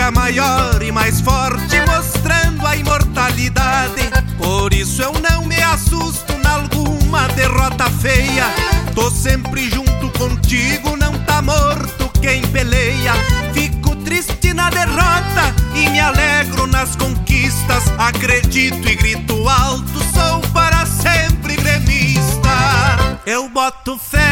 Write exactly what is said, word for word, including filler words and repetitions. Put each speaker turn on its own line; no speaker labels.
seja maior e mais forte, mostrando a imortalidade. Por isso eu não me assusto nalguma derrota feia. Tô sempre junto contigo, não tá morto quem peleia. Fico triste na derrota e me alegro nas conquistas. Acredito e grito alto, sou para sempre gremista. Eu boto fé